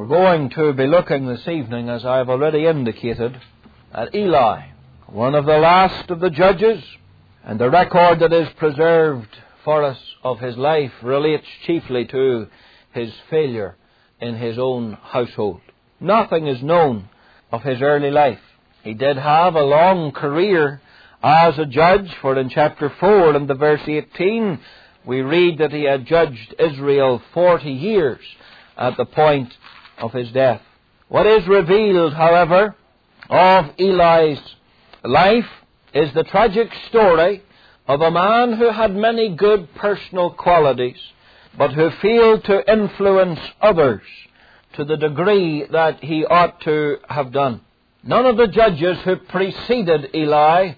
going to be looking this evening, as I have already indicated, at Eli, one of the last of the judges, and the record that is preserved for us of his life relates chiefly to his failure in his own household. Nothing is known of his early life. He did have a long career as a judge, for in chapter 4 and the verse 18 we read that he had judged Israel 40 years at the point of his death. What is revealed, however, of Eli's life is the tragic story of a man who had many good personal qualities, but who failed to influence others to the degree that he ought to have done. None of the judges who preceded Eli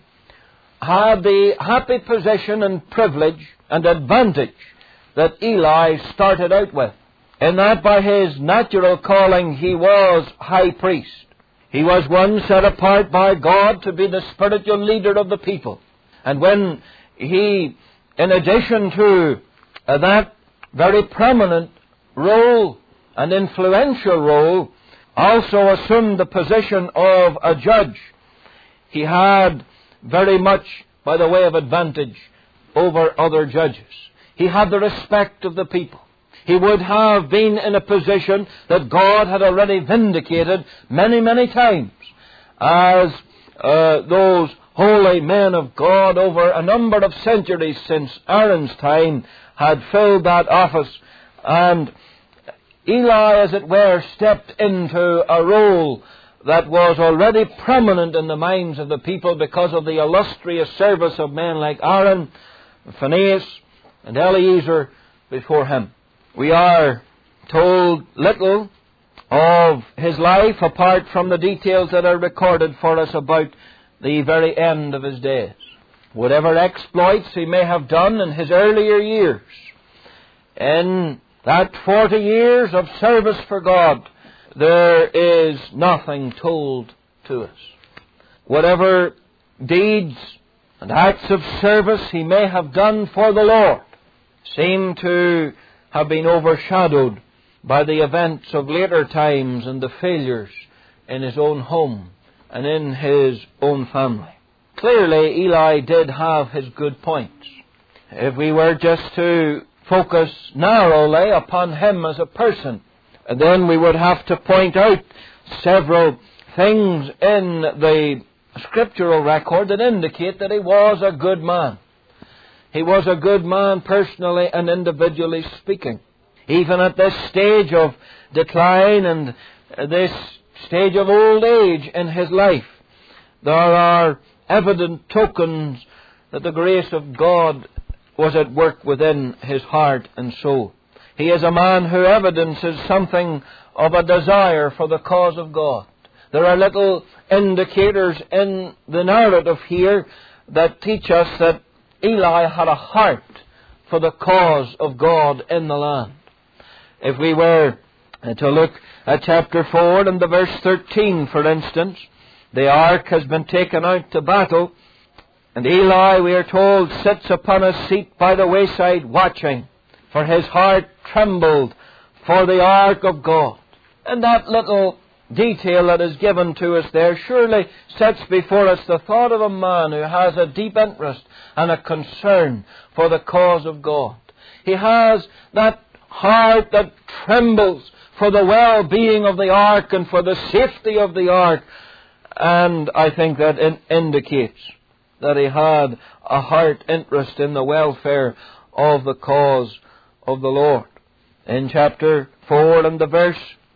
had the happy position and privilege and advantage that Eli started out with, in that by his natural calling he was high priest. He was one set apart by God to be the spiritual leader of the people. And when he, in addition to that very prominent role, an influential role, also assumed the position of a judge, he had very much by the way of advantage over other judges. He had the respect of the people. He would have been in a position that God had already vindicated many, many times, as those holy men of God over a number of centuries since Aaron's time had filled that office. And Eli, as it were, stepped into a role that was already prominent in the minds of the people because of the illustrious service of men like Aaron, Phinehas, and Eleazar before him. We are told little of his life apart from the details that are recorded for us about the very end of his days. Whatever exploits he may have done in his earlier years, in that 40 years of service for God, there is nothing told to us. Whatever deeds and acts of service he may have done for the Lord seem to have been overshadowed by the events of later times and the failures in his own home and in his own family. Clearly, Eli did have his good points. If we were just to focus narrowly upon him as a person, then we would have to point out several things in the scriptural record that indicate that he was a good man. He was a good man personally and individually speaking. Even at this stage of decline and this stage of old age in his life, there are evident tokens that the grace of God was at work within his heart and soul. He is a man who evidences something of a desire for the cause of God. There are little indicators in the narrative here that teach us that Eli had a heart for the cause of God in the land. If we were to look at chapter 4 and the verse 13, for instance, the ark has been taken out to battle, and Eli, we are told, sits upon a seat by the wayside watching, for his heart trembled for the ark of God. And that little detail that is given to us there surely sets before us the thought of a man who has a deep interest and a concern for the cause of God. He has that heart that trembles for the well-being of the ark and for the safety of the ark. And I think that indicates that he had a heart interest in the welfare of the cause of the Lord. In chapter 4 and the verse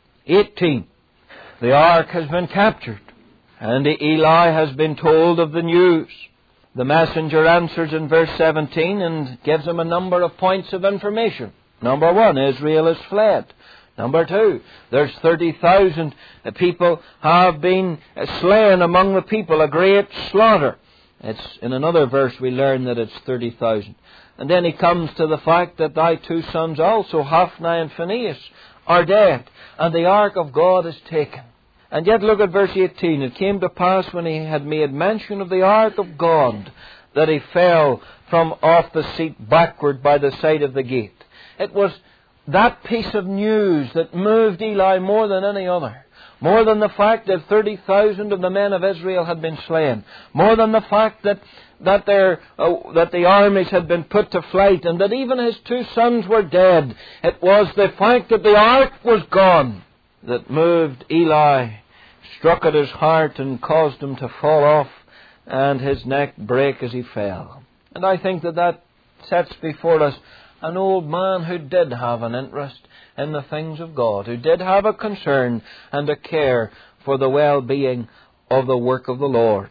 18, the ark has been captured, and Eli has been told of the news. The messenger answers in verse 17 and gives him a number of points of information. Number 1, Israel has fled. Number 2, there's 30,000 people have been slain among the people, a great slaughter. It's in another verse we learn that it's 30,000. And then he comes to the fact that thy 2 sons also, Hophni and Phinehas, are dead, and the ark of God is taken. And yet look at verse 18. It came to pass when he had made mention of the ark of God that he fell from off the seat backward by the side of the gate. It was that piece of news that moved Eli more than any other, more than the fact that 30,000 of the men of Israel had been slain, more than the fact that the armies had been put to flight and that even his 2 sons were dead, it was the fact that the ark was gone that moved Eli, struck at his heart and caused him to fall off and his neck break as he fell. And I think that sets before us an old man who did have an interest in the things of God, who did have a concern and a care for the well-being of the work of the Lord.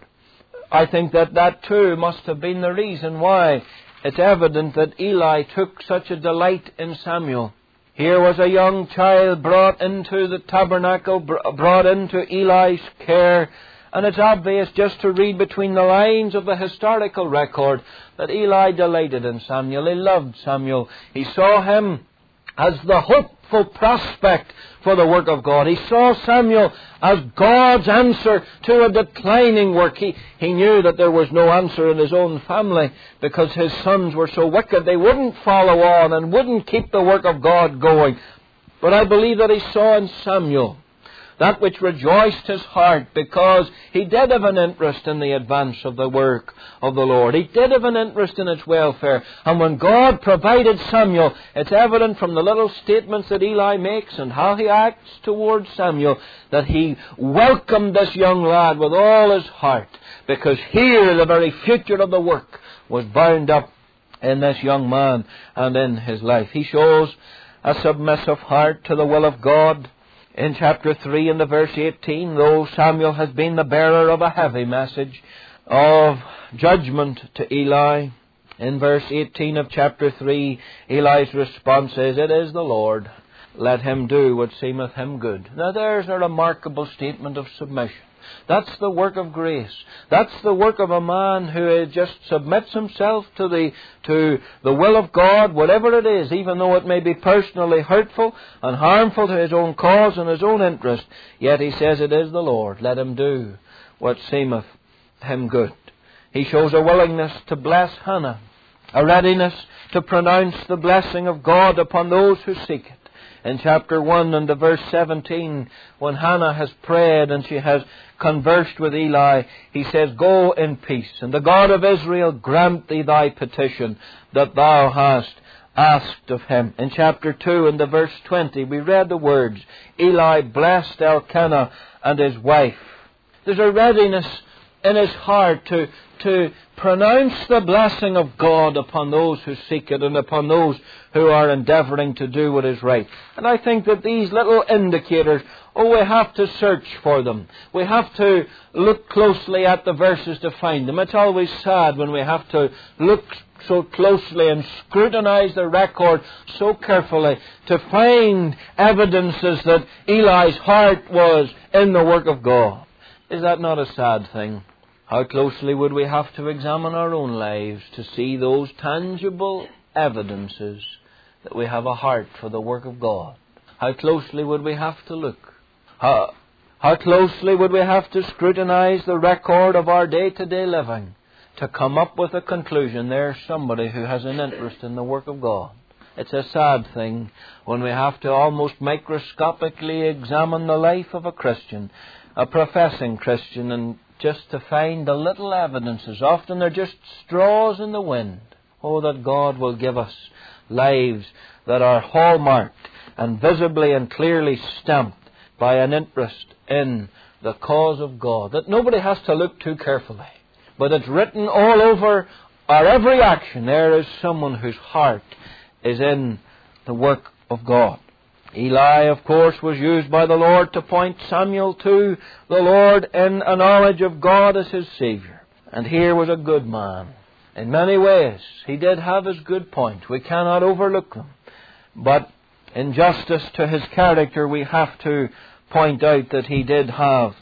I think that too must have been the reason why it's evident that Eli took such a delight in Samuel. Here was a young child brought into the tabernacle, brought into Eli's care, and it's obvious just to read between the lines of the historical record that Eli delighted in Samuel. He loved Samuel. He saw him as the hopeful prospect for the work of God. He saw Samuel as God's answer to a declining work. He knew that there was no answer in his own family because his sons were so wicked they wouldn't follow on and wouldn't keep the work of God going. But I believe that he saw in Samuel that which rejoiced his heart, because he did have an interest in the advance of the work of the Lord. He did have an interest in its welfare. And when God provided Samuel, it's evident from the little statements that Eli makes and how he acts towards Samuel that he welcomed this young lad with all his heart, because here the very future of the work was bound up in this young man and in his life. He shows a submissive heart to the will of God. In chapter 3 and the verse 18, though Samuel has been the bearer of a heavy message of judgment to Eli, in verse 18 of chapter 3, Eli's response is, "It is the Lord. Let him do what seemeth him good." Now there's a remarkable statement of submission. That's the work of grace. That's the work of a man who just submits himself to the will of God, whatever it is, even though it may be personally hurtful and harmful to his own cause and his own interest. Yet he says, "It is the Lord. Let him do what seemeth him good." He shows a willingness to bless Hannah, a readiness to pronounce the blessing of God upon those who seek it. In chapter 1 and the verse 17, when Hannah has prayed and she has conversed with Eli, he says, "Go in peace, and the God of Israel grant thee thy petition that thou hast asked of him." In chapter 2 and the verse 20, we read the words, "Eli blessed Elkanah and his wife." There's a readiness in his heart to pronounce the blessing of God upon those who seek it and upon those who are endeavouring to do what is right. And I think that these little indicators, we have to search for them. We have to look closely at the verses to find them. It's always sad when we have to look so closely and scrutinize the record so carefully to find evidences that Eli's heart was in the work of God. Is that not a sad thing? How closely would we have to examine our own lives to see those tangible evidences that we have a heart for the work of God? How closely would we have to look? How closely would we have to scrutinize the record of our day-to-day living to come up with a conclusion there's somebody who has an interest in the work of God? It's a sad thing when we have to almost microscopically examine the life of a Christian, a professing Christian, and just to find the little evidences. Often they're just straws in the wind. Oh, that God will give us lives that are hallmarked and visibly and clearly stamped by an interest in the cause of God, that nobody has to look too carefully, but it's written all over our every action. There is someone whose heart is in the work of God. Eli, of course, was used by the Lord to point Samuel to the Lord in a knowledge of God as his Savior. And here was a good man. In many ways, he did have his good points. We cannot overlook them. But in justice to his character, we have to point out that he did have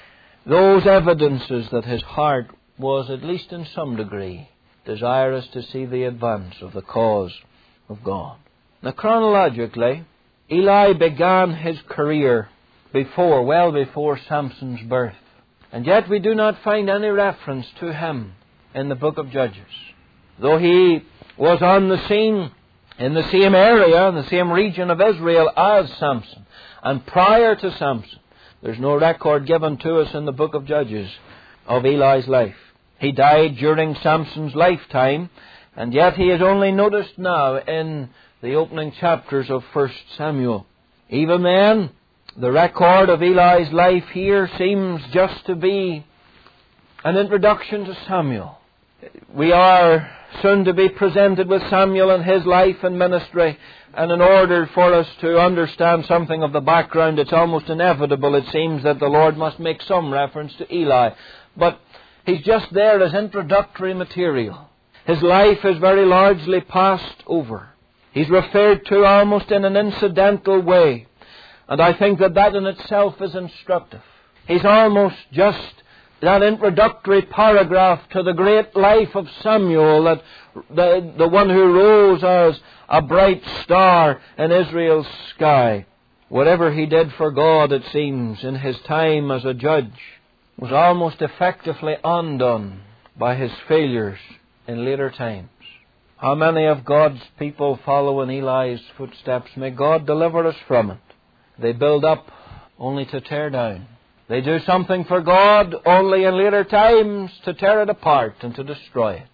those evidences that his heart was, at least in some degree, desirous to see the advance of the cause of God. Now, chronologically, Eli began his career well before Samson's birth. And yet we do not find any reference to him in the book of Judges. Though he was on the scene in the same area, in the same region of Israel as Samson. And prior to Samson, there's no record given to us in the book of Judges of Eli's life. He died during Samson's lifetime, and yet he is only noticed now in the opening chapters of 1 Samuel. Even then, the record of Eli's life here seems just to be an introduction to Samuel. We are soon to be presented with Samuel and his life and ministry, and in order for us to understand something of the background, it's almost inevitable, it seems, that the Lord must make some reference to Eli. But he's just there as introductory material. His life is very largely passed over. He's referred to almost in an incidental way. And I think that that in itself is instructive. He's almost just that introductory paragraph to the great life of Samuel, that the one who rose as a bright star in Israel's sky. Whatever he did for God, it seems, in his time as a judge, was almost effectively undone by his failures in later times. How many of God's people follow in Eli's footsteps? May God deliver us from it. They build up only to tear down. They do something for God only in later times to tear it apart and to destroy it.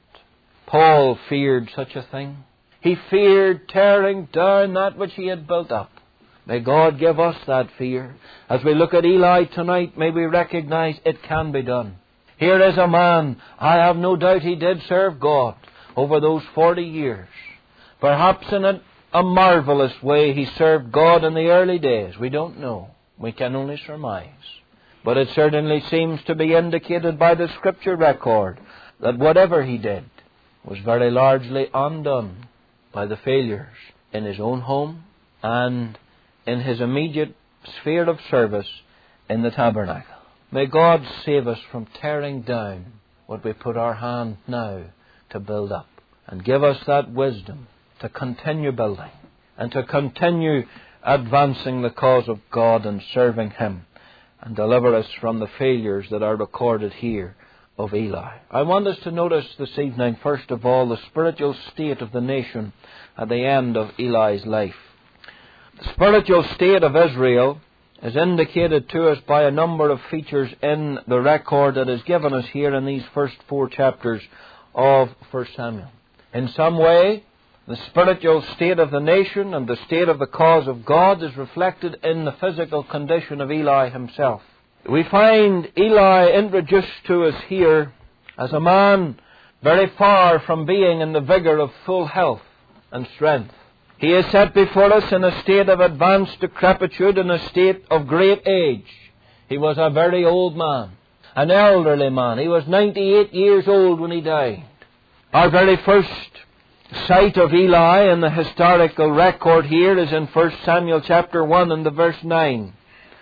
Paul feared such a thing. He feared tearing down that which he had built up. May God give us that fear. As we look at Eli tonight, may we recognize it can be done. Here is a man, I have no doubt he did serve God over those 40 years. Perhaps in a marvelous way he served God in the early days. We don't know. We can only surmise. But it certainly seems to be indicated by the Scripture record that whatever he did was very largely undone by the failures in his own home and in his immediate sphere of service in the tabernacle. May God save us from tearing down what we put our hand now to build up, and give us that wisdom to continue building and to continue advancing the cause of God and serving Him, and deliver us from the failures that are recorded here of Eli. I want us to notice this evening, first of all, the spiritual state of the nation at the end of Eli's life. The spiritual state of Israel is indicated to us by a number of features in the record that is given us here in these first 4 chapters of 1 Samuel. In some way, the spiritual state of the nation and the state of the cause of God is reflected in the physical condition of Eli himself. We find Eli introduced to us here as a man very far from being in the vigor of full health and strength. He is set before us in a state of advanced decrepitude, in a state of great age. He was a very old man, an elderly man. He was 98 years old when he died. Our very first sight of Eli in the historical record here is in 1 Samuel chapter 1 and the verse 9.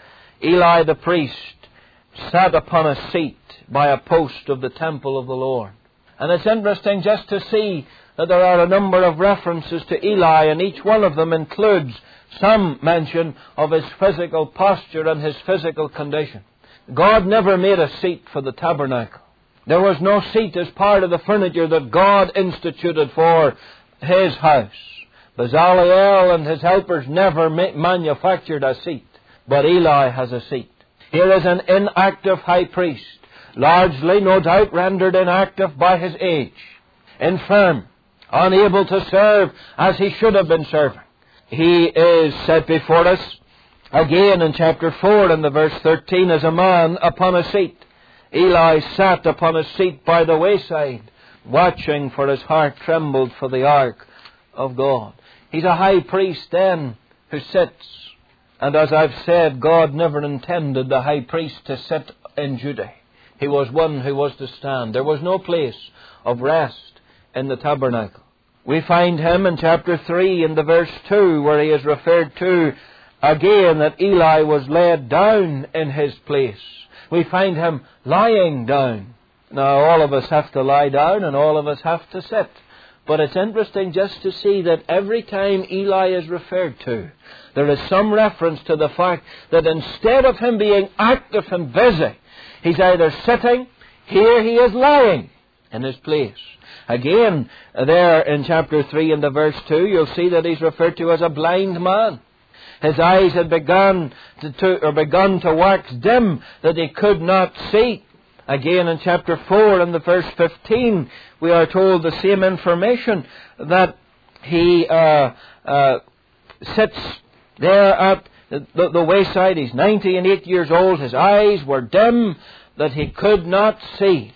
Eli the priest sat upon a seat by a post of the temple of the Lord. And it's interesting just to see that there are a number of references to Eli, and each one of them includes some mention of his physical posture and his physical condition. God never made a seat for the tabernacle. There was no seat as part of the furniture that God instituted for His house. Bezaleel and his helpers never manufactured a seat, but Eli has a seat. Here is an inactive high priest, largely, no doubt, rendered inactive by his age, infirm, unable to serve as he should have been serving. He is set before us again in chapter 4 and the verse 13 as a man upon a seat. Eli sat upon a seat by the wayside, watching, for his heart trembled for the ark of God. He's a high priest then who sits. And as I've said, God never intended the high priest to sit in duty. He was one who was to stand. There was no place of rest in the tabernacle. We find him in chapter 3 in the verse 2 where he is referred to again that Eli was laid down in his place. We find him lying down. Now all of us have to lie down and all of us have to sit. But it's interesting just to see that every time Eli is referred to, there is some reference to the fact that instead of him being active and busy, he's either sitting, here he is lying in his place. Again, there in chapter 3 and the verse 2, you'll see that he's referred to as a blind man. His eyes had begun to wax dim, that he could not see. Again in chapter 4 and the verse 15, we are told the same information, that he sits there at the wayside. He's 98 years old. His eyes were dim, that he could not see.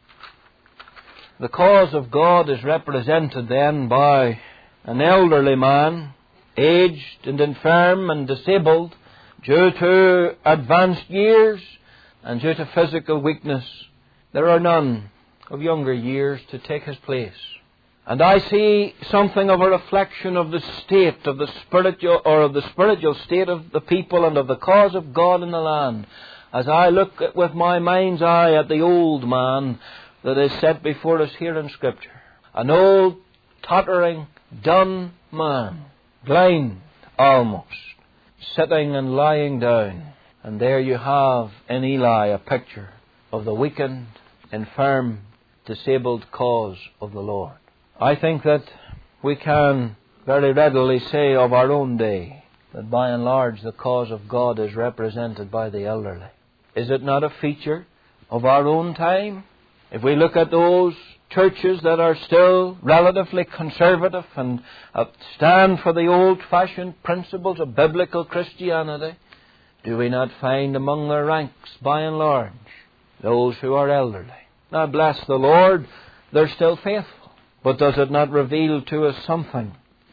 The cause of God is represented then by an elderly man, aged and infirm and disabled due to advanced years and due to physical weakness. There are none of younger years to take his place. And I see something of a reflection of the state of the spiritual state of the people and of the cause of God in the land, as I look with my mind's eye at the old man that is set before us here in Scripture. An old, tottering, done man, blind almost, sitting and lying down. And there you have in Eli a picture of the weakened, infirm, disabled cause of the Lord. I think that we can very readily say of our own day that by and large the cause of God is represented by the elderly. Is it not a feature of our own time? If we look at those churches that are still relatively conservative and stand for the old-fashioned principles of biblical Christianity, do we not find among their ranks, by and large, those who are elderly? Now, bless the Lord, they're still faithful. But does it not reveal to us something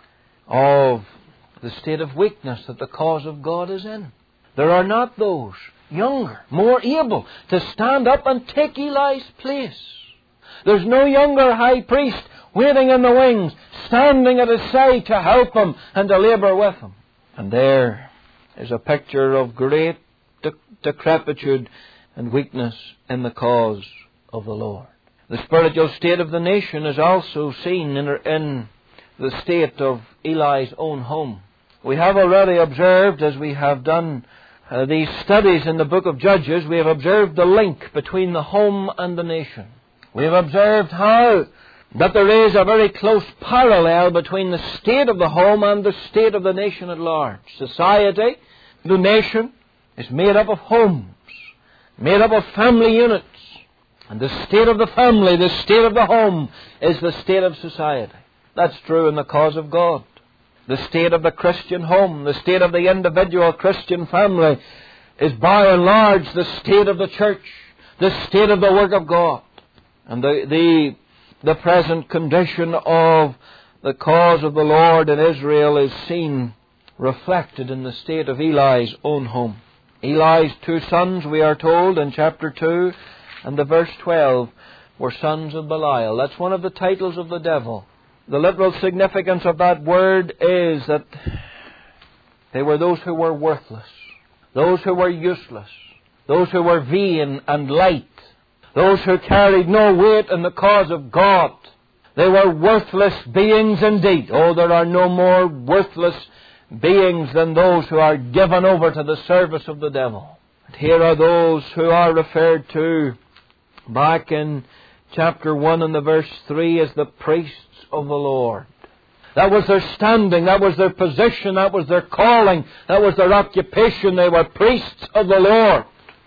of the state of weakness that the cause of God is in? There are not those younger, more able to stand up and take Eli's place. There's no younger high priest waiting in the wings, standing at his side to help him and to labour with him. And there is a picture of great decrepitude and weakness in the cause of the Lord. The spiritual state of the nation is also seen in the state of Eli's own home. We have already observed, as we have done these studies in the book of Judges, we have observed the link between the home and the nation. We have observed how that there is a very close parallel between the state of the home and the state of the nation at large. Society, the nation, is made up of homes, made up of family units. And the state of the family, the state of the home, is the state of society. That's true in the cause of God. The state of the Christian home, the state of the individual Christian family, is by and large the state of the church, the state of the work of God. And the present condition of the cause of the Lord in Israel is seen reflected in the state of Eli's own home. Eli's two sons, we are told in chapter 2 and the verse 12, were sons of Belial. That's one of the titles of the devil. The literal significance of that word is that they were those who were worthless, those who were useless, those who were vain and light, those who carried no weight in the cause of God. They were worthless beings indeed. Oh, there are no more worthless beings than those who are given over to the service of the devil. And here are those who are referred to back in chapter 1 and the verse 3 as the priests of the Lord. That was their standing, that was their position, that was their calling, that was their occupation. They were priests of the Lord.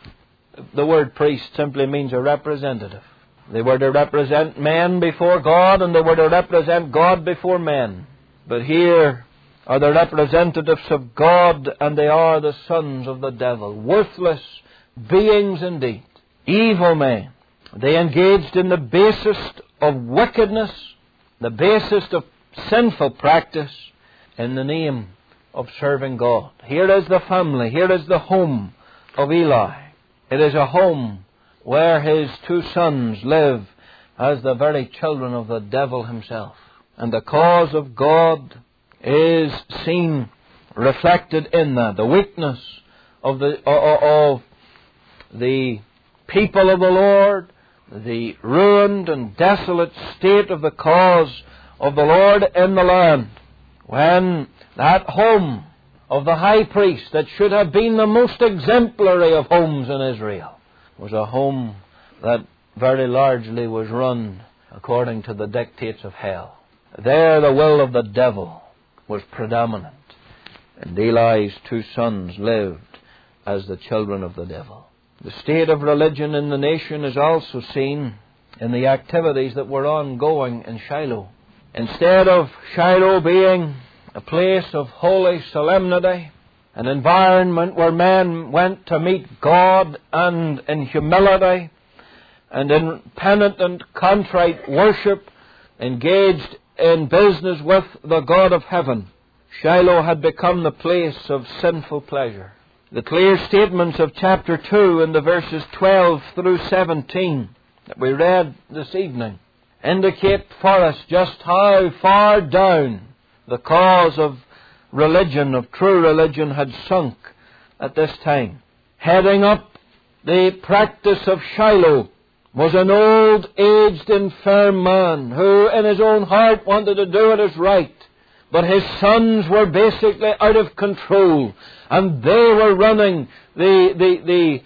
The word priest simply means a representative. They were to represent men before God, and they were to represent God before men. But here are the representatives of God, and they are the sons of the devil. Worthless beings indeed. Evil men. They engaged in the basest of wickedness, the basest of sinful practice in the name of serving God. Here is the family, here is the home of Eli. It is a home where his two sons live as the very children of the devil himself. And the cause of God is seen reflected in that. The weakness of the people of the Lord, the ruined and desolate state of the cause of the Lord in the land. When that home of the high priest that should have been the most exemplary of homes in Israel was a home that very largely was run according to the dictates of hell. There the will of the devil was predominant, and Eli's 2 sons lived as the children of the devil. The state of religion in the nation is also seen in the activities that were ongoing in Shiloh. Instead of Shiloh being a place of holy solemnity, an environment where men went to meet God and in humility and in penitent, contrite worship, engaged in business with the God of heaven, Shiloh had become the place of sinful pleasure. The clear statements of chapter 2 in the verses 12 through 17 that we read this evening indicate for us just how far down the cause of religion, of true religion, had sunk at this time. Heading up the practice of Shiloh was an old, aged, infirm man who in his own heart wanted to do what is right. But his sons were basically out of control, and they were running the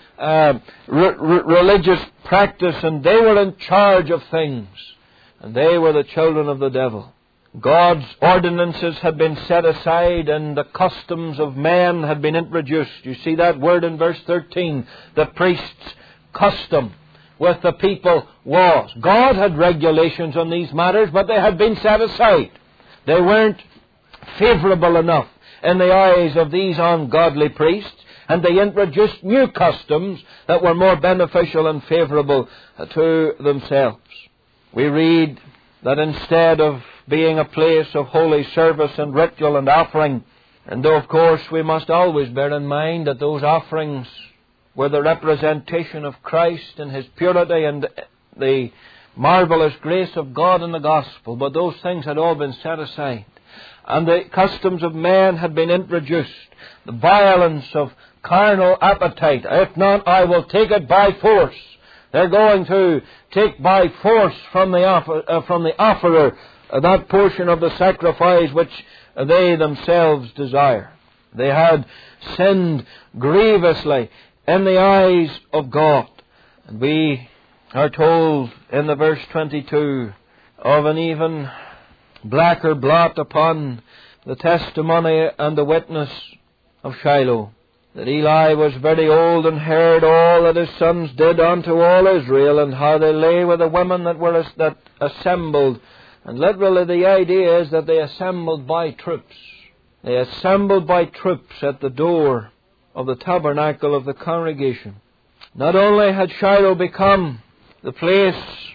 religious practice, and they were in charge of things. And they were the children of the devil. God's ordinances had been set aside, and the customs of men had been introduced. You see that word in verse 13, the priest's custom with the people was. God had regulations on these matters, but they had been set aside. They weren't favorable enough in the eyes of these ungodly priests, and they introduced new customs that were more beneficial and favorable to themselves. We read that instead of being a place of holy service and ritual and offering, and though of course we must always bear in mind that those offerings were the representation of Christ and His purity and the marvelous grace of God in the gospel, but those things had all been set aside. And the customs of man had been introduced. The violence of carnal appetite. If not, I will take it by force. They're going to take by force from the offerer that portion of the sacrifice which they themselves desire. They had sinned grievously in the eyes of God. And we are told in the verse 22 of an even blacker blot upon the testimony and the witness of Shiloh, that Eli was very old and heard all that his sons did unto all Israel, and how they lay with the women that assembled. And literally the idea is that they assembled by troops. They assembled by troops at the door of the tabernacle of the congregation. Not only had Shiloh become the place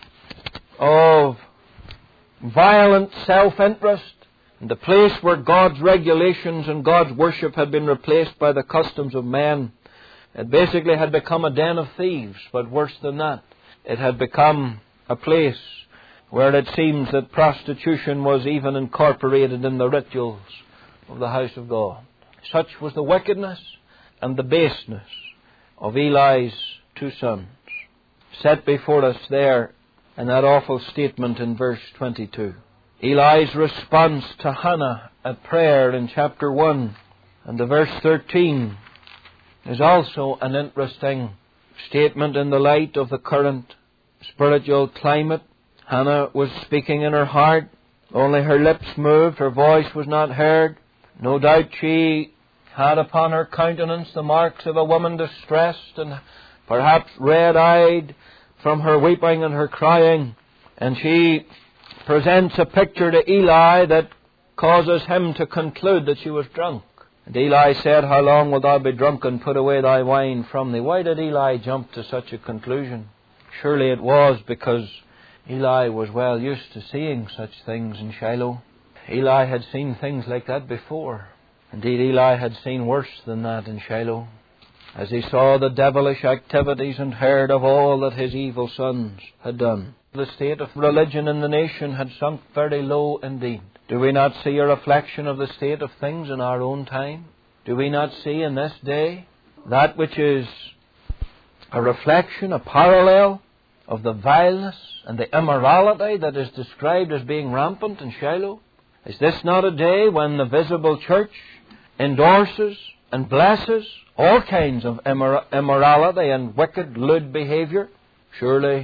of violent self-interest, and the place where God's regulations and God's worship had been replaced by the customs of men, it basically had become a den of thieves. But worse than that, it had become a place where it seems that prostitution was even incorporated in the rituals of the house of God. Such was the wickedness and the baseness of Eli's 2 sons, set before us there in that awful statement in verse 22. Eli's response to Hannah at prayer in chapter 1 and the verse 13 is also an interesting statement in the light of the current spiritual climate. Hannah was speaking in her heart. Only her lips moved. Her voice was not heard. No doubt she had upon her countenance the marks of a woman distressed and perhaps red-eyed from her weeping and her crying. And she presents a picture to Eli that causes him to conclude that she was drunk. And Eli said, "How long wilt thou be drunken? Put away thy wine from thee." Why did Eli jump to such a conclusion? Surely it was because Eli was well used to seeing such things in Shiloh. Eli had seen things like that before. Indeed, Eli had seen worse than that in Shiloh, as he saw the devilish activities and heard of all that his evil sons had done. The state of religion in the nation had sunk very low indeed. Do we not see a reflection of the state of things in our own time? Do we not see in this day that which is a reflection, a parallel of the vileness and the immorality that is described as being rampant in Shiloh? Is this not a day when the visible church endorses and blesses all kinds of immorality and wicked, lewd behavior? Surely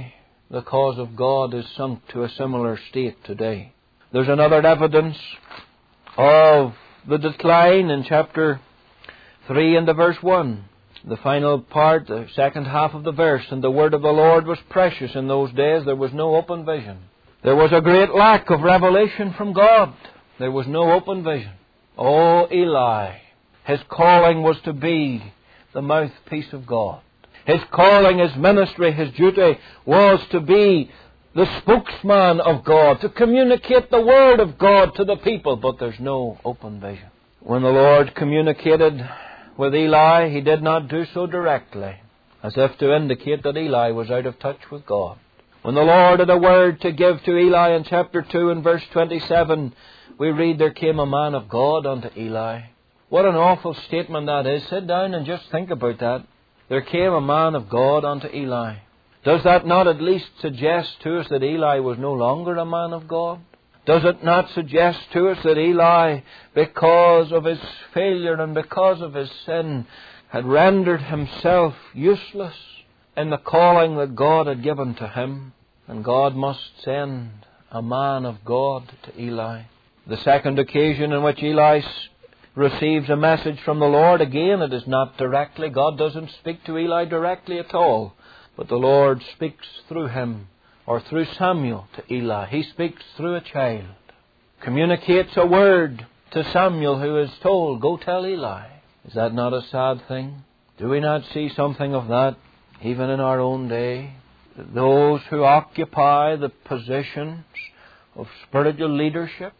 the cause of God is sunk to a similar state today. There's another evidence of the decline in chapter 3 and the verse 1. The final part, the second half of the verse, and the word of the Lord was precious in those days. There was no open vision. There was a great lack of revelation from God. There was no open vision. Oh, Eli, his calling was to be the mouthpiece of God. His calling, his ministry, his duty was to be the spokesman of God, to communicate the word of God to the people, but there's no open vision. When the Lord communicated with Eli, he did not do so directly, as if to indicate that Eli was out of touch with God. When the Lord had a word to give to Eli in chapter 2 and verse 27, we read, there came a man of God unto Eli. What an awful statement that is. Sit down and just think about that. There came a man of God unto Eli. Does that not at least suggest to us that Eli was no longer a man of God? Does it not suggest to us that Eli, because of his failure and because of his sin, had rendered himself useless in the calling that God had given to him? And God must send a man of God to Eli. The second occasion in which Eli receives a message from the Lord, again, it is not directly. God doesn't speak to Eli directly at all. But the Lord speaks through him, or through Samuel to Eli. He speaks through a child. Communicates a word to Samuel, who is told, go tell Eli. Is that not a sad thing? Do we not see something of that even in our own day? Those who occupy the positions of spiritual leadership,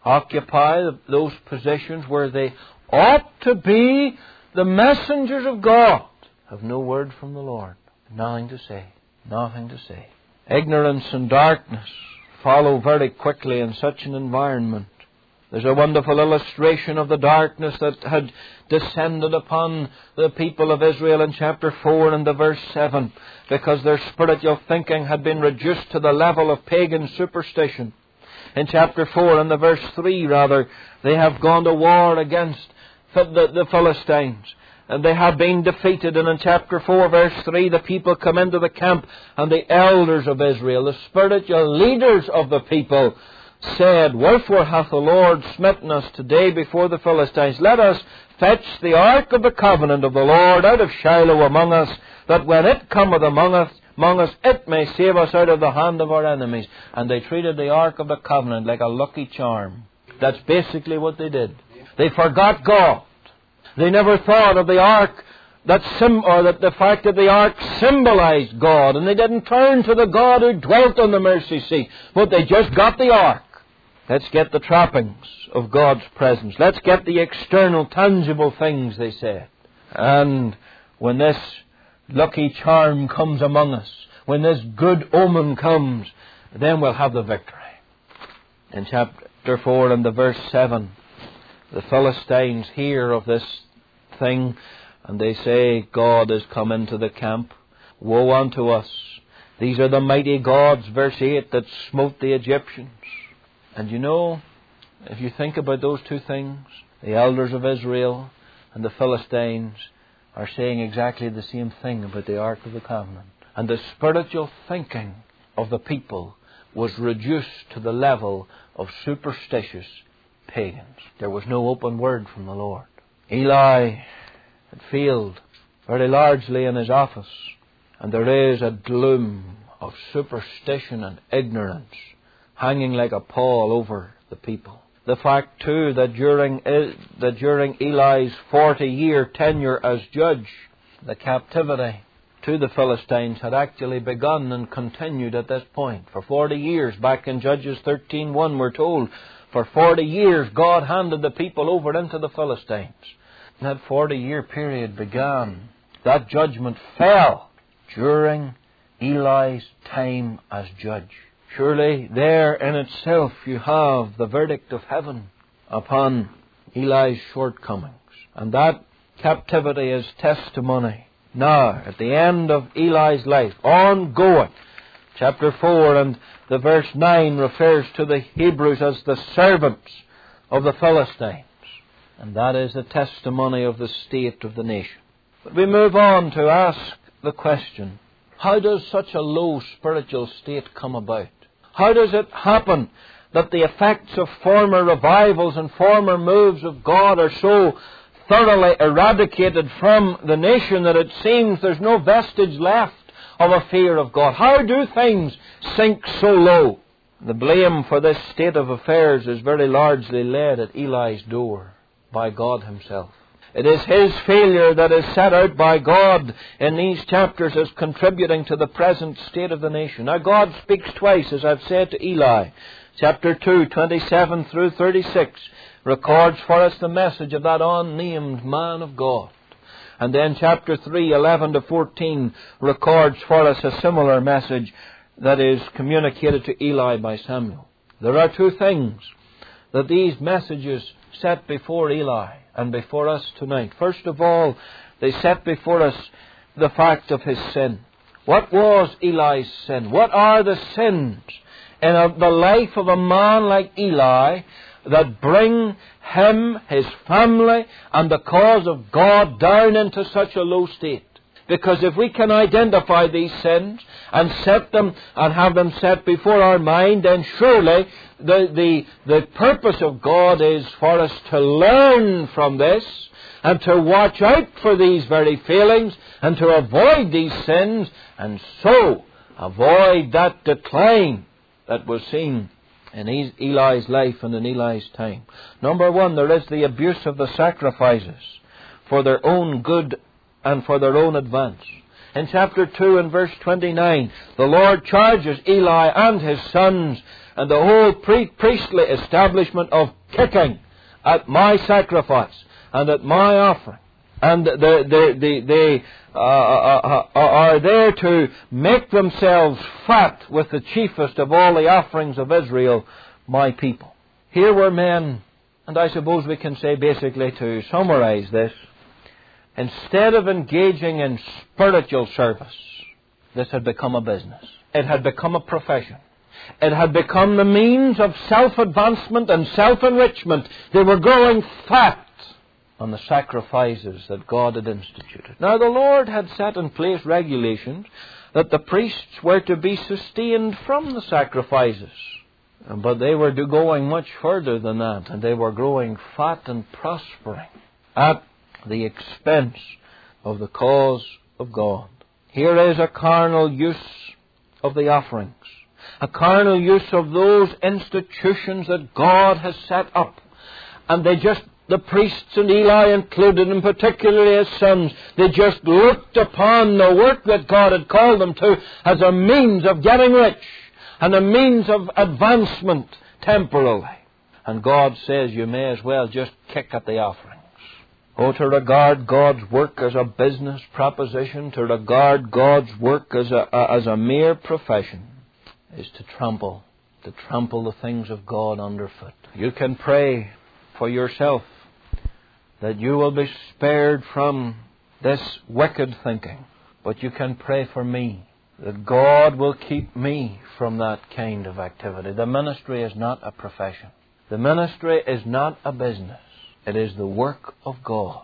occupy those positions where they ought to be the messengers of God, have no word from the Lord. Nothing to say. Nothing to say. Ignorance and darkness follow very quickly in such an environment. There's a wonderful illustration of the darkness that had descended upon the people of Israel in chapter 4 and the verse 7, because their spiritual thinking had been reduced to the level of pagan superstition. In chapter 4 and the verse 3, rather, they have gone to war against the Philistines. And they have been defeated. And in chapter 4, verse 3, the people come into the camp, and the elders of Israel, the spiritual leaders of the people, said, wherefore hath the Lord smitten us today before the Philistines? Let us fetch the ark of the covenant of the Lord out of Shiloh among us, that when it cometh among us, it may save us out of the hand of our enemies. And they treated the ark of the covenant like a lucky charm. That's basically what they did. They forgot God. They never thought of the ark, that the fact that the ark symbolized God, and they didn't turn to the God who dwelt on the mercy seat, but they just got the ark. Let's get the trappings of God's presence. Let's get the external, tangible things, they said. And when this lucky charm comes among us, when this good omen comes, then we'll have the victory. In chapter 4 and the verse 7, the Philistines hear of this thing, and they say, God has come into the camp. Woe unto us. These are the mighty gods, verse 8, that smote the Egyptians. And you know, if you think about those two things, the elders of Israel and the Philistines are saying exactly the same thing about the Ark of the Covenant. And the spiritual thinking of the people was reduced to the level of superstitious pagans. There was no open word from the Lord. Eli had failed very largely in his office, and there is a gloom of superstition and ignorance hanging like a pall over the people. The fact, too, that during Eli's 40-year tenure as judge, the captivity to the Philistines had actually begun and continued at this point. For 40 years, back in Judges 13:1, we're told, for 40 years God handed the people over into the Philistines. And that 40-year period began. That judgment fell during Eli's time as judge. Surely there in itself you have the verdict of heaven upon Eli's shortcomings. And that captivity is testimony. Now, at the end of Eli's life, ongoing, chapter 4 and the verse 9 refers to the Hebrews as the servants of the Philistines. And that is a testimony of the state of the nation. But we move on to ask the question, How does such a low spiritual state come about? How does it happen that the effects of former revivals and former moves of God are so thoroughly eradicated from the nation that it seems there's no vestige left of a fear of God? How do things sink so low? The blame for this state of affairs is very largely laid at Eli's door by God himself. It is his failure that is set out by God in these chapters as contributing to the present state of the nation. Now, God speaks twice, as I've said, to Eli. Chapter 2, 27 through 36, records for us the message of that unnamed man of God. And then chapter 3, 11 to 14, records for us a similar message that is communicated to Eli by Samuel. There are two things that these messages set before Eli and before us tonight. First of all, they set before us the fact of his sin. What was Eli's sin? What are the sins in the life of a man like Eli that bring him, his family, and the cause of God down into such a low state? Because if we can identify these sins and set them and have them set before our mind, then surely the purpose of God is for us to learn from this and to watch out for these very failings and to avoid these sins and so avoid that decline that was seen in Eli's life and in Eli's time. Number one, there is the abuse of the sacrifices for their own good and for their own advance. In chapter 2 and verse 29, the Lord charges Eli and his sons and the whole priestly establishment of kicking at my sacrifice and at my offering. And they are there to make themselves fat with the chiefest of all the offerings of Israel, my people. Here were men, and I suppose we can say basically to summarize this, instead of engaging in spiritual service, this had become a business. It had become a profession. It had become the means of self-advancement and self-enrichment. They were growing fat on the sacrifices that God had instituted. Now, the Lord had set in place regulations that the priests were to be sustained from the sacrifices. But they were going much further than that, and they were growing fat and prospering at the expense of the cause of God. Here is a carnal use of the offerings, a carnal use of those institutions that God has set up. And the priests and Eli included, and particularly his sons, they just looked upon the work that God had called them to as a means of getting rich and a means of advancement temporarily. And God says you may as well just kick at the offerings. Oh, to regard God's work as a business proposition, to regard God's work as a mere profession, is to trample the things of God underfoot. You can pray for yourself that you will be spared from this wicked thinking, but you can pray for me that God will keep me from that kind of activity. The ministry is not a profession. The ministry is not a business. It is the work of God.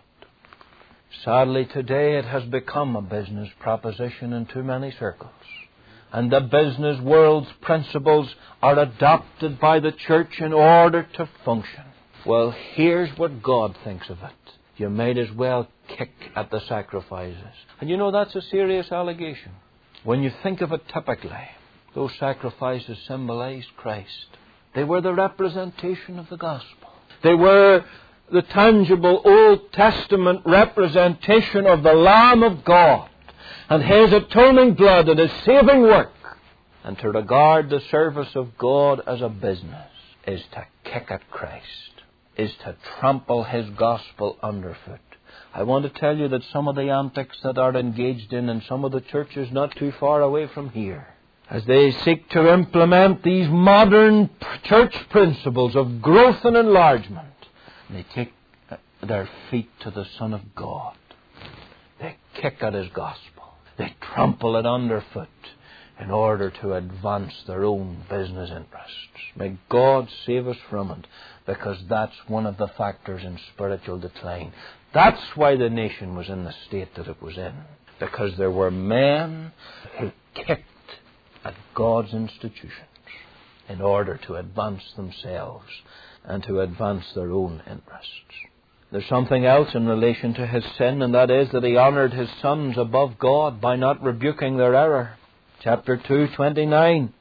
Sadly, today it has become a business proposition in too many circles. And the business world's principles are adopted by the church in order to function. Well, here's what God thinks of it. You might as well kick at the sacrifices. And you know, that's a serious allegation. When you think of it typically, those sacrifices symbolized Christ. They were the representation of the gospel. They were the tangible Old Testament representation of the Lamb of God and His atoning blood and His saving work. And to regard the service of God as a business is to kick at Christ, is to trample His gospel underfoot. I want to tell you that some of the antics that are engaged in some of the churches not too far away from here, as they seek to implement these modern church principles of growth and enlargement, they take their feet to the Son of God. They kick at His gospel. They trample it underfoot in order to advance their own business interests. May God save us from it, because that's one of the factors in spiritual decline. That's why the nation was in the state that it was in. Because there were men who kicked at God's institutions in order to advance themselves and to advance their own interests. There's something else in relation to his sin, and that is that he honored his sons above God by not rebuking their error. Chapter 2:29.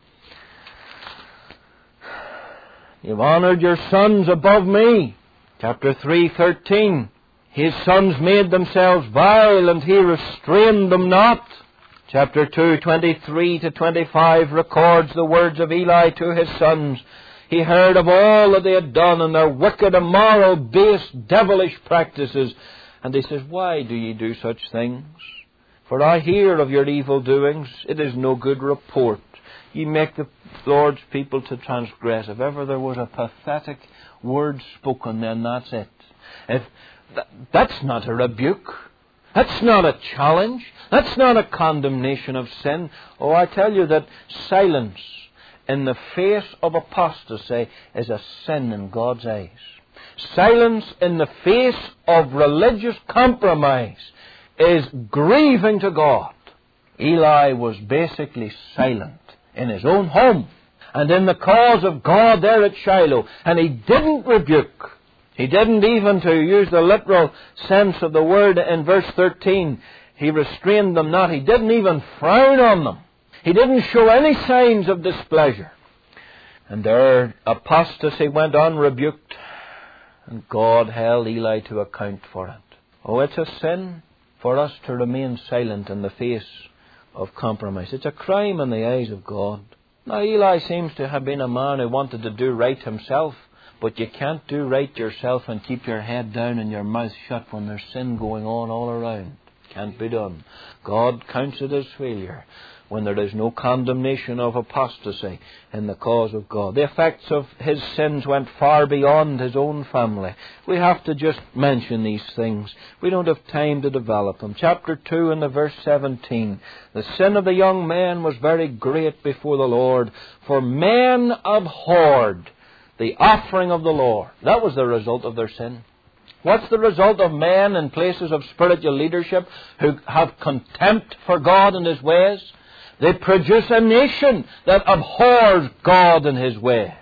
You've honored your sons above me. Chapter 3:13. His sons made themselves vile, and he restrained them not. Chapter 2:23-25 records the words of Eli to his sons. He heard of all that they had done and their wicked, immoral, base, devilish practices. And he says, why do ye do such things? For I hear of your evil doings. It is no good report. Ye make the Lord's people to transgress. If ever there was a pathetic word spoken, then that's it. That's not a rebuke. That's not a challenge. That's not a condemnation of sin. Oh, I tell you that silence in the face of apostasy is a sin in God's eyes. Silence in the face of religious compromise is grieving to God. Eli was basically silent in his own home and in the cause of God there at Shiloh. And he didn't rebuke. He didn't even, to use the literal sense of the word in verse 13, he restrained them not. He didn't even frown on them. He didn't show any signs of displeasure. And their apostasy went unrebuked, and God held Eli to account for it. Oh, it's a sin for us to remain silent in the face of compromise. It's a crime in the eyes of God. Now, Eli seems to have been a man who wanted to do right himself, but you can't do right yourself and keep your head down and your mouth shut when there's sin going on all around. Can't be done. God counts it as failure when there is no condemnation of apostasy in the cause of God. The effects of his sins went far beyond his own family. We have to just mention these things. We don't have time to develop them. Chapter 2 and the verse 17. The sin of the young men was very great before the Lord, for men abhorred the offering of the Lord. That was the result of their sin. What's the result of men in places of spiritual leadership who have contempt for God and His ways? They produce a nation that abhors God and His ways.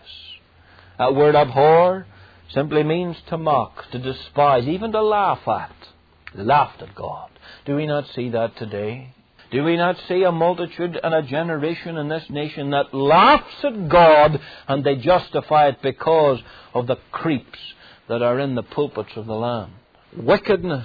That word abhor simply means to mock, to despise, even to laugh at. Laughed at God. Do we not see that today? Do we not see a multitude and a generation in this nation that laughs at God, and they justify it because of the creeps that are in the pulpits of the land? Wickedness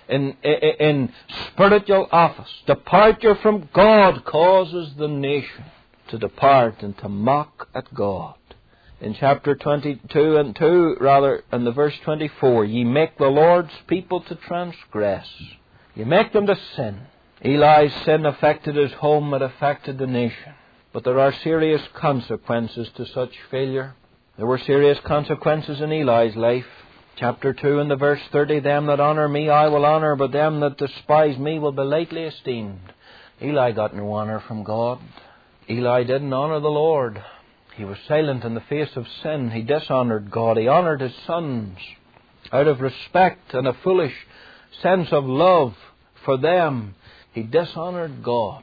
in spiritual office, departure from God, causes the nation to depart and to mock at God. In chapter 22 and the verse 24, ye make the Lord's people to transgress. You make them to sin. Eli's sin affected his home, it affected the nation. But there are serious consequences to such failure. There were serious consequences in Eli's life. Chapter 2 and the verse 30, them that honour me I will honour, but them that despise me will be lightly esteemed. Eli got no honour from God. Eli didn't honour the Lord. He was silent in the face of sin. He dishonoured God. He honoured his sons out of respect and a foolish sense of love for them. He dishonoured God.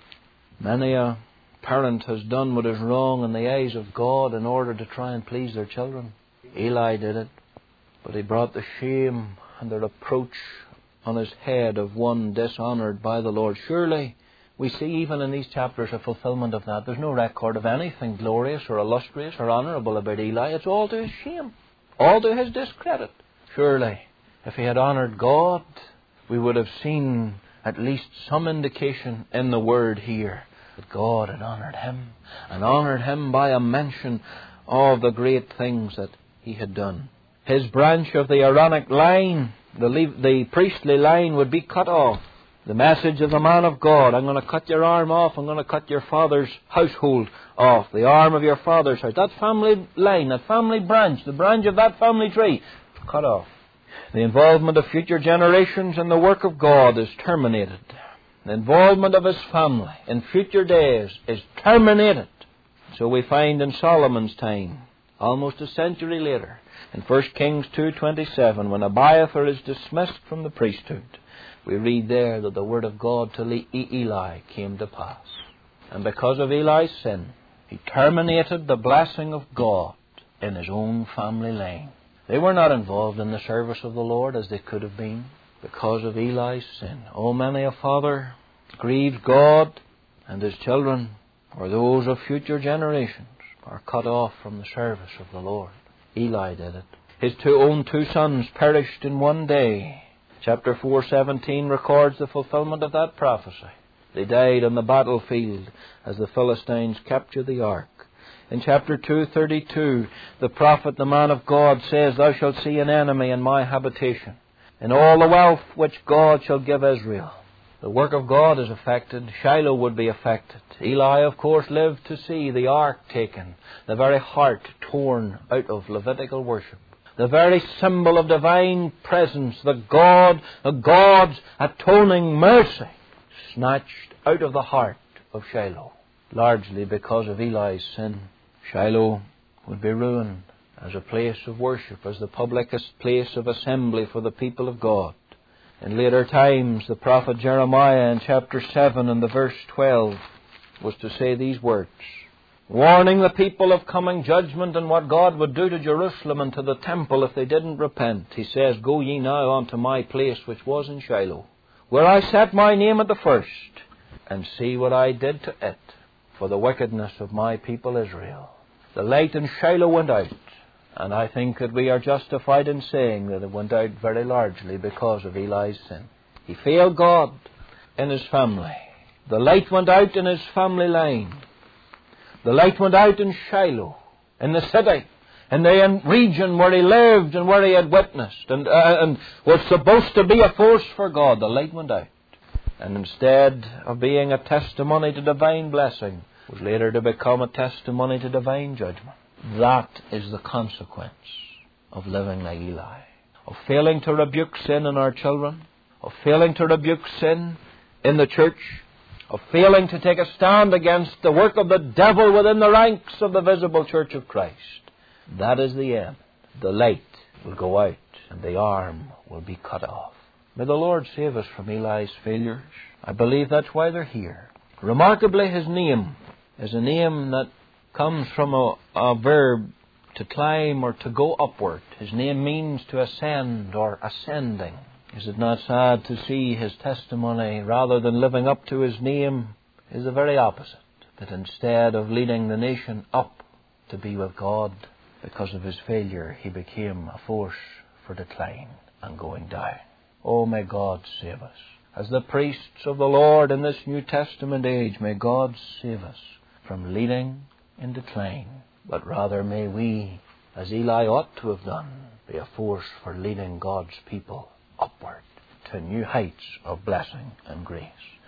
Many a parent has done what is wrong in the eyes of God in order to try and please their children. Eli did it, but he brought the shame and the reproach on his head of one dishonoured by the Lord. Surely we see even in these chapters a fulfillment of that. There's no record of anything glorious or illustrious or honourable about Eli. It's all to his shame, all to his discredit. Surely, if he had honoured God, we would have seen at least some indication in the word here that God had honoured him, and honoured him by a mention of the great things that he had done. His branch of the Aaronic line, the priestly line, would be cut off. The message of the man of God, I'm going to cut your arm off, I'm going to cut your father's household off, the arm of your father's house. That family line, that family branch, the branch of that family tree, cut off. The involvement of future generations in the work of God is terminated. The involvement of his family in future days is terminated. So we find in Solomon's time, almost a century later, in 1 Kings 2:27, when Abiathar is dismissed from the priesthood, we read there that the word of God to Eli came to pass. And because of Eli's sin, he terminated the blessing of God in his own family line. They were not involved in the service of the Lord as they could have been because of Eli's sin. Oh, many a father grieves God, and his children, or those of future generations, are cut off from the service of the Lord. Eli did it. His own two sons perished in one day. Chapter 4:17 records the fulfillment of that prophecy. They died on the battlefield as the Philistines captured the ark. In chapter 2:32, the prophet, the man of God, says, "Thou shalt see an enemy in my habitation, and all the wealth which God shall give Israel." The work of God is affected. Shiloh would be affected. Eli, of course, lived to see the ark taken, the very heart torn out of Levitical worship, the very symbol of divine presence, the God's atoning mercy, snatched out of the heart of Shiloh, largely because of Eli's sin. Shiloh would be ruined as a place of worship, as the publicest place of assembly for the people of God. In later times, the prophet Jeremiah in chapter 7 and the verse 12 was to say these words, warning the people of coming judgment and what God would do to Jerusalem and to the temple if they didn't repent. He says, "Go ye now unto my place which was in Shiloh, where I set my name at the first, and see what I did to it for the wickedness of my people Israel." The light in Shiloh went out, and I think that we are justified in saying that it went out very largely because of Eli's sin. He failed God in his family. The light went out in his family line. The light went out in Shiloh, in the city, in the region where he lived and where he had witnessed and was supposed to be a force for God. The light went out. And instead of being a testimony to divine blessing, was later to become a testimony to divine judgment. That is the consequence of living like Eli, of failing to rebuke sin in our children, of failing to rebuke sin in the church, of failing to take a stand against the work of the devil within the ranks of the visible church of Christ. That is the end. The light will go out and the arm will be cut off. May the Lord save us from Eli's failures. I believe that's why they're here. Remarkably, his name is a name that comes from a verb to climb or to go upward. His name means to ascend or ascending. Is it not sad to see his testimony, rather than living up to his name, is the very opposite? That instead of leading the nation up to be with God, because of his failure, he became a force for decline and going down. Oh, may God save us. As the priests of the Lord in this New Testament age, may God save us from leading in decline, but rather may we, as Eli ought to have done, be a force for leading God's people upward to new heights of blessing and grace.